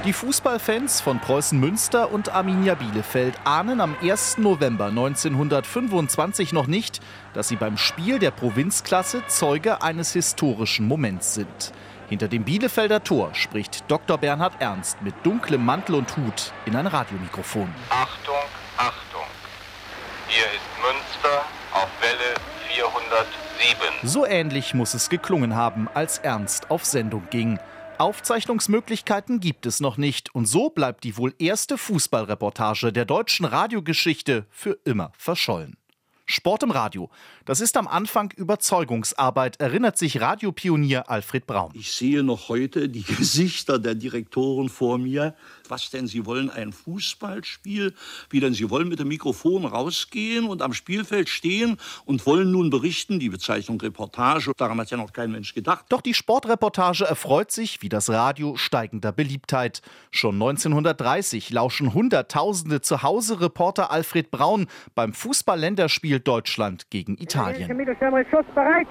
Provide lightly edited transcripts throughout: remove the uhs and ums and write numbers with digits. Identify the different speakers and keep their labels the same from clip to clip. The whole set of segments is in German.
Speaker 1: Die Fußballfans von Preußen Münster und Arminia Bielefeld ahnen am 1. November 1925 noch nicht, dass sie beim Spiel der Provinzklasse Zeuge eines historischen Moments sind. Hinter dem Bielefelder Tor spricht Dr. Bernhard Ernst mit dunklem Mantel und Hut in ein Radiomikrofon.
Speaker 2: Achtung, Achtung! Hier ist Münster auf Welle 407.
Speaker 1: So ähnlich muss es geklungen haben, als Ernst auf Sendung ging. Aufzeichnungsmöglichkeiten gibt es noch nicht und so bleibt die wohl erste Fußballreportage der deutschen Radiogeschichte für immer verschollen. Sport im Radio. Das ist am Anfang Überzeugungsarbeit, erinnert sich Radiopionier Alfred Braun.
Speaker 3: Ich sehe noch heute die Gesichter der Direktoren vor mir. Was denn, sie wollen ein Fußballspiel? Wie denn, sie wollen mit dem Mikrofon rausgehen und am Spielfeld stehen und wollen nun berichten, die Bezeichnung Reportage. Daran hat ja noch kein Mensch gedacht.
Speaker 1: Doch die Sportreportage erfreut sich, wie das Radio, steigender Beliebtheit. Schon 1930 lauschen Hunderttausende zu Hause Reporter Alfred Braun beim Fußball-Länderspiel Deutschland gegen Italien.
Speaker 4: Mittelstürmer ist schussbereit.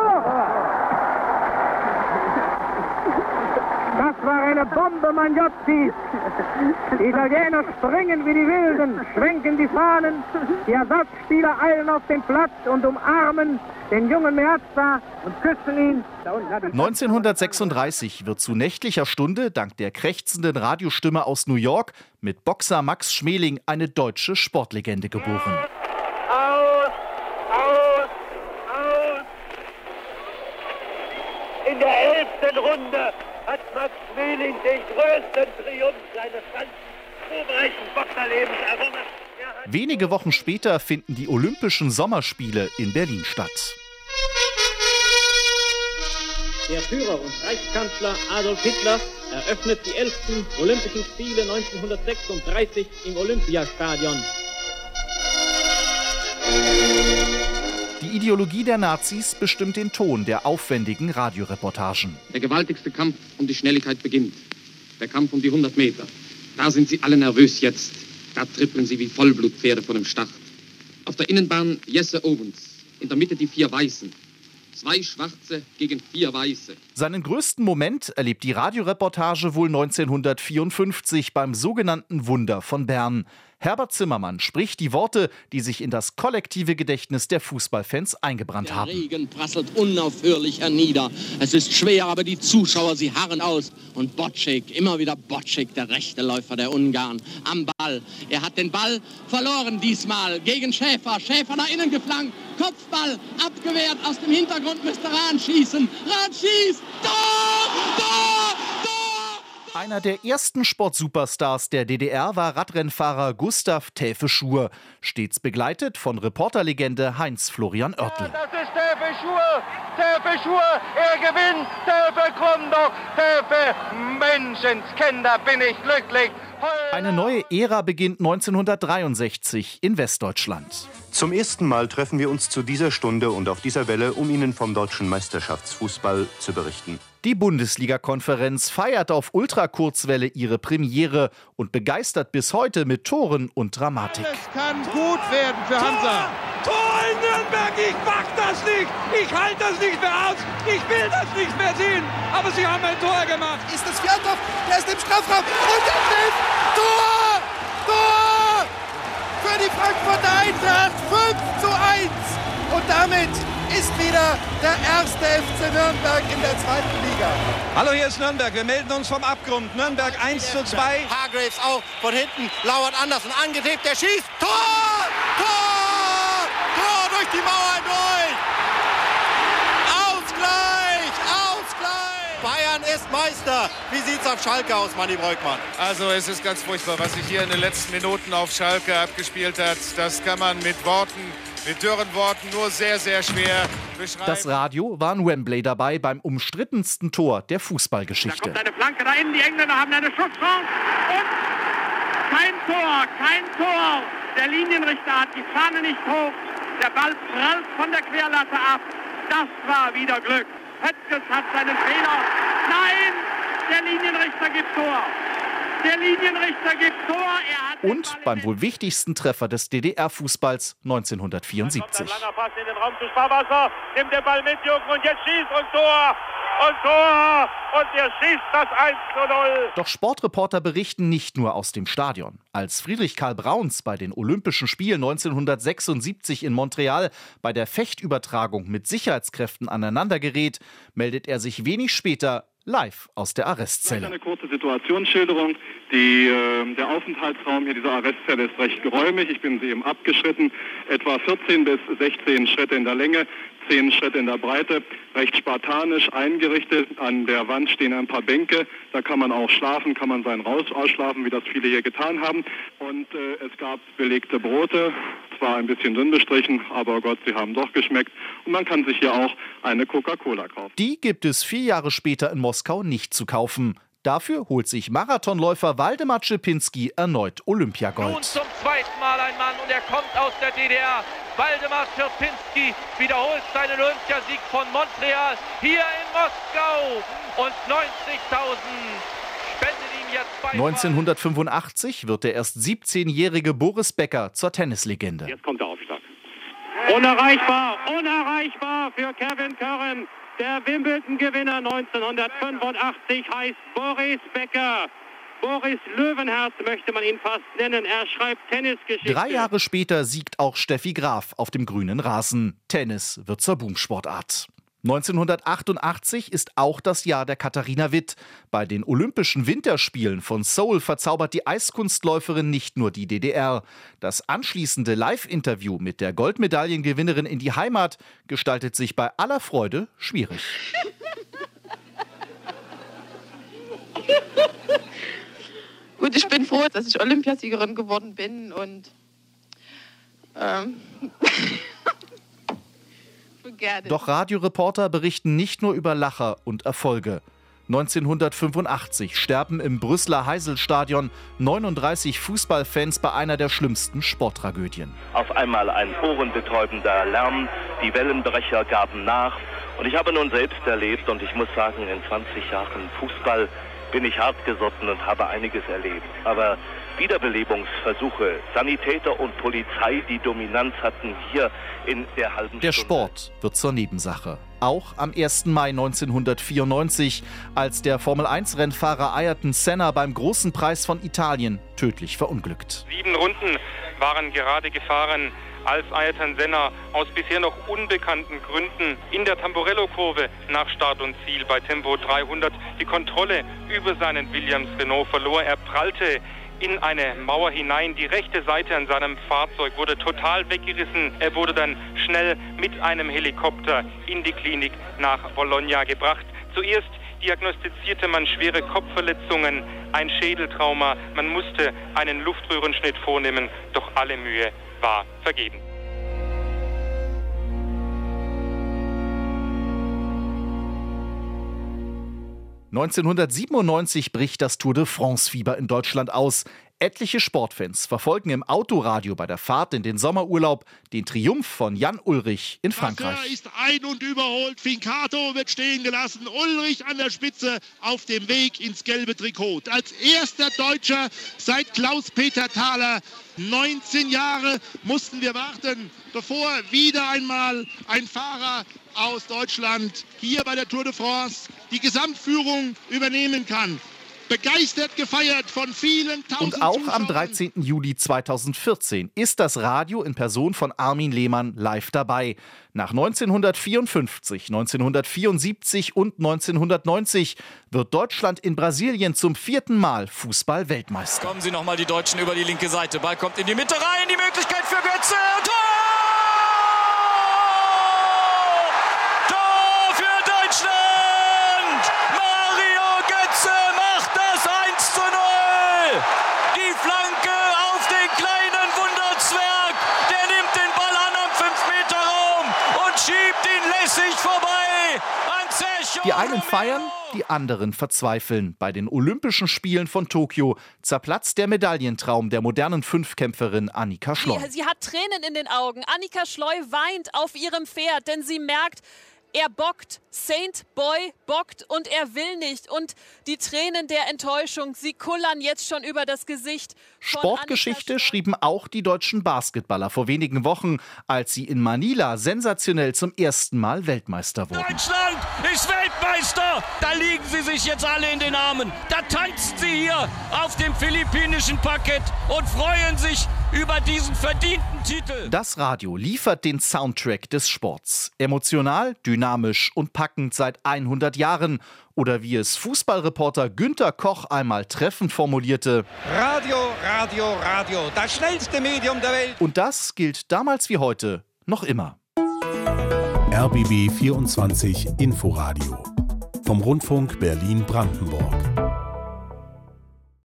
Speaker 4: Das war eine Bombe, Magnozzi. Die Italiener springen wie die Wilden, schwenken die Fahnen. Die Ersatzspieler eilen auf den Platz und umarmen den jungen Meazza und küssen ihn.
Speaker 1: 1936 wird zu nächtlicher Stunde dank der krächzenden Radiostimme aus New York mit Boxer Max Schmeling eine deutsche Sportlegende geboren.
Speaker 5: In der 11. Runde hat Max Schmeling den größten Triumph seines ganzen ruhmreichen Boxerlebens errungen.
Speaker 1: Wenige Wochen später finden die Olympischen Sommerspiele in Berlin statt.
Speaker 6: Der Führer und Reichskanzler Adolf Hitler eröffnet die 11. Olympischen Spiele 1936 im Olympiastadion.
Speaker 1: Die Ideologie der Nazis bestimmt den Ton der aufwendigen Radioreportagen.
Speaker 7: Der gewaltigste Kampf um die Schnelligkeit beginnt. Der Kampf um die 100 Meter. Da sind sie alle nervös jetzt. Da trippeln sie wie Vollblutpferde vor dem Start. Auf der Innenbahn Jesse Owens. In der Mitte die 4 Weißen. 2 Schwarze gegen 4 Weiße.
Speaker 1: Seinen größten Moment erlebt die Radioreportage wohl 1954 beim sogenannten Wunder von Bern. Herbert Zimmermann spricht die Worte, die sich in das kollektive Gedächtnis der Fußballfans eingebrannt haben.
Speaker 8: Der Regen prasselt unaufhörlich hernieder. Es ist schwer, aber die Zuschauer, sie harren aus. Und Bocek, immer wieder Bocek, der rechte Läufer der Ungarn, am Ball. Er hat den Ball verloren diesmal gegen Schäfer. Schäfer nach innen geflankt, Kopfball abgewehrt. Aus dem Hintergrund müsste Rahn schießen. Rahn schießt! Tor! Tor! Tor!
Speaker 1: Einer der ersten Sportsuperstars der DDR war Radrennfahrer Gustav Täfe Schur, stets begleitet von Reporterlegende Heinz-Florian Oertel.
Speaker 5: Ja, das ist Täfe Schur! Täfe Schur! Er gewinnt! Täfe komm doch! Täfe! Menschenskinder, bin ich glücklich!
Speaker 1: Eine neue Ära beginnt 1963 in Westdeutschland.
Speaker 9: Zum ersten Mal treffen wir uns zu dieser Stunde und auf dieser Welle, um Ihnen vom deutschen Meisterschaftsfußball zu berichten.
Speaker 1: Die Bundesliga-Konferenz feiert auf Ultrakurzwelle ihre Premiere und begeistert bis heute mit Toren und Dramatik.
Speaker 10: Es kann gut werden für Hansa. Tor in Nürnberg, ich mag das nicht. Ich halte das nicht mehr aus. Ich will das nicht mehr sehen. Aber sie haben ein Tor gemacht.
Speaker 11: Ist das Fjordhoff, der ist im Strafraum und der trifft. Tor! Tor! Für die Frankfurter Eintracht 5:1. Und damit ist wieder der 1. FC Nürnberg in der 2. Liga.
Speaker 10: Hallo, hier ist Nürnberg. Wir melden uns vom Abgrund. Nürnberg 1:2.
Speaker 11: Hargreaves auch von hinten. Lauert Andersen angetippt. Der schießt. Tor! Tor! Tor durch die Mauer durch. Ausgleich! Ausgleich! Bayern ist Meister. Wie sieht's auf Schalke aus, Manni Breukmann?
Speaker 12: Also es ist ganz furchtbar, was sich hier in den letzten Minuten auf Schalke abgespielt hat. Das kann man mit dürren Worten nur sehr, sehr schwer beschreiben.
Speaker 1: Das Radio war in Wembley dabei beim umstrittensten Tor der Fußballgeschichte.
Speaker 5: Da kommt eine Flanke da innen, die Engländer haben eine Schusschance und kein Tor. Der Linienrichter hat die Fahne nicht hoch, der Ball prallt von der Querlatte ab. Das war wieder Glück. Höttges hat seinen Fehler. Nein, der Linienrichter gibt Tor.
Speaker 1: Und beim wohl wichtigsten Treffer des DDR-Fußballs 1974.
Speaker 5: Langer Pass in den Raum zu Sparwasser, nimmt den Ball mit, Jürgen, und jetzt schießt und Tor. und Tor und er schießt das 1:0.
Speaker 1: Doch Sportreporter berichten nicht nur aus dem Stadion. Als Friedrich Karl Brauns bei den Olympischen Spielen 1976 in Montreal bei der Fechtübertragung mit Sicherheitskräften aneinander gerät, meldet er sich wenig später live aus der Arrestzelle.
Speaker 13: Eine kurze Situationsschilderung. Der Aufenthaltsraum hier dieser Arrestzelle ist recht geräumig. Ich bin sie eben abgeschritten. Etwa 14 bis 16 Schritte in der Länge, 10 Schritte in der Breite. Recht spartanisch eingerichtet. An der Wand stehen ein paar Bänke. Da kann man auch schlafen, kann man seinen ausschlafen, wie das viele hier getan haben. Und es gab belegte Brote. Zwar ein bisschen dünn bestrichen, aber Gott, sie haben doch geschmeckt. Und man kann sich hier auch eine Coca-Cola kaufen.
Speaker 1: Die gibt es 4 Jahre später in Moskau nicht zu kaufen. Dafür holt sich Marathonläufer Waldemar Czerpinski erneut Olympiagold.
Speaker 5: Nun zum zweiten Mal ein Mann und er kommt aus der DDR. Waldemar Czerpinski wiederholt seinen Olympiasieg von Montreal hier in Moskau. Und 90.000 spendet ihm jetzt bei.
Speaker 1: 1985 wird der erst 17-jährige Boris Becker zur Tennislegende.
Speaker 5: Jetzt kommt der Aufschlag. Unerreichbar für Kevin Curran. Der Wimbledon-Gewinner 1985 heißt Boris Becker. Boris Löwenherz möchte man ihn fast nennen. Er schreibt Tennisgeschichte.
Speaker 1: 3 Jahre später siegt auch Steffi Graf auf dem grünen Rasen. Tennis wird zur Boomsportart. 1988 ist auch das Jahr der Katharina Witt. Bei den Olympischen Winterspielen von Seoul verzaubert die Eiskunstläuferin nicht nur die DDR. Das anschließende Live-Interview mit der Goldmedaillengewinnerin in die Heimat gestaltet sich bei aller Freude schwierig.
Speaker 14: Gut, ich bin froh, dass ich Olympiasiegerin geworden bin und
Speaker 1: Doch Radioreporter berichten nicht nur über Lacher und Erfolge. 1985 sterben im Brüsseler Heiselstadion 39 Fußballfans bei einer der schlimmsten Sporttragödien.
Speaker 15: Auf einmal ein ohrenbetäubender Lärm, die Wellenbrecher gaben nach. Und ich habe nun selbst erlebt, und ich muss sagen, in 20 Jahren Fußball bin ich hartgesotten und habe einiges erlebt. Aber Wiederbelebungsversuche, Sanitäter und Polizei, die Dominanz hatten hier in der halben Stunde.
Speaker 1: Der Sport wird zur Nebensache. Auch am 1. Mai 1994, als der Formel-1-Rennfahrer Ayrton Senna beim Großen Preis von Italien tödlich verunglückt.
Speaker 16: 7 Runden waren gerade gefahren, als Ayrton Senna aus bisher noch unbekannten Gründen in der Tamburello-Kurve nach Start und Ziel bei Tempo 300 die Kontrolle über seinen Williams Renault verlor. Er prallte in eine Mauer hinein. Die rechte Seite an seinem Fahrzeug wurde total weggerissen. Er wurde dann schnell mit einem Helikopter in die Klinik nach Bologna gebracht. Zuerst diagnostizierte man schwere Kopfverletzungen, ein Schädeltrauma. Man musste einen Luftröhrenschnitt vornehmen, doch alle Mühe war vergeben.
Speaker 1: (1997) bricht das Tour de France-Fieber in Deutschland aus. Etliche Sportfans verfolgen im Autoradio bei der Fahrt in den Sommerurlaub den Triumph von Jan Ullrich in Frankreich.
Speaker 17: Er ist ein- und überholt, Fincato wird stehen gelassen, Ullrich an der Spitze auf dem Weg ins gelbe Trikot. Als erster Deutscher seit Klaus-Peter Thaler. 19 Jahre mussten wir warten, bevor wieder einmal ein Fahrer aus Deutschland hier bei der Tour de France die Gesamtführung übernehmen kann. Begeistert gefeiert von vielen tausend
Speaker 1: Und auch
Speaker 17: Zuschauern.
Speaker 1: am 13. Juli 2014 ist das Radio in Person von Armin Lehmann live dabei. Nach 1954, 1974 und 1990 wird Deutschland in Brasilien zum 4. Mal Fußball-Weltmeister.
Speaker 18: Kommen Sie nochmal die Deutschen über die linke Seite. Ball kommt in die Mitte rein, die Möglichkeit für Götze. Tor! Tor für Deutschland! Die Flanke auf den kleinen Wunderzwerg, der nimmt den Ball an am 5-Meter-Raum und schiebt ihn lässig vorbei an Sergio.
Speaker 1: Die einen feiern, die anderen verzweifeln. Bei den Olympischen Spielen von Tokio zerplatzt der Medaillentraum der modernen Fünfkämpferin Annika Schleu.
Speaker 19: Sie hat Tränen in den Augen. Annika Schleu weint auf ihrem Pferd, denn sie merkt, Er bockt, Saint Boy bockt und er will nicht. Und die Tränen der Enttäuschung, sie kullern jetzt schon über das Gesicht.
Speaker 1: Sportgeschichte schrieben auch die deutschen Basketballer vor wenigen Wochen, als sie in Manila sensationell zum ersten Mal Weltmeister wurden.
Speaker 18: Deutschland ist Weltmeister! Da liegen sie sich jetzt alle in den Armen. Da tanzen sie hier auf dem philippinischen Parkett und freuen sich über diesen verdienten Titel.
Speaker 1: Das Radio liefert den Soundtrack des Sports. Emotional, dynamisch und packend seit 100 Jahren. Oder wie es Fußballreporter Günter Koch einmal treffend formulierte:
Speaker 10: Radio, Radio, Radio, das schnellste Medium der Welt.
Speaker 1: Und das gilt damals wie heute noch immer.
Speaker 20: RBB 24 Inforadio vom Rundfunk Berlin-Brandenburg.